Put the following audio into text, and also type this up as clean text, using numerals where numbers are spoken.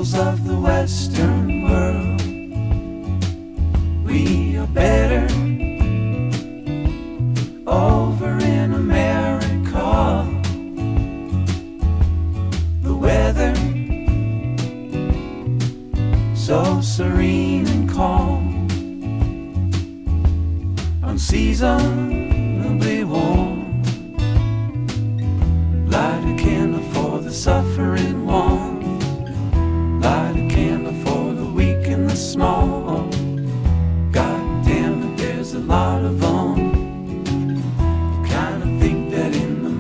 peoples of the Western world, we are better over in America. The weather so serene and calm, unseasonably warm. Light a candle for the suffering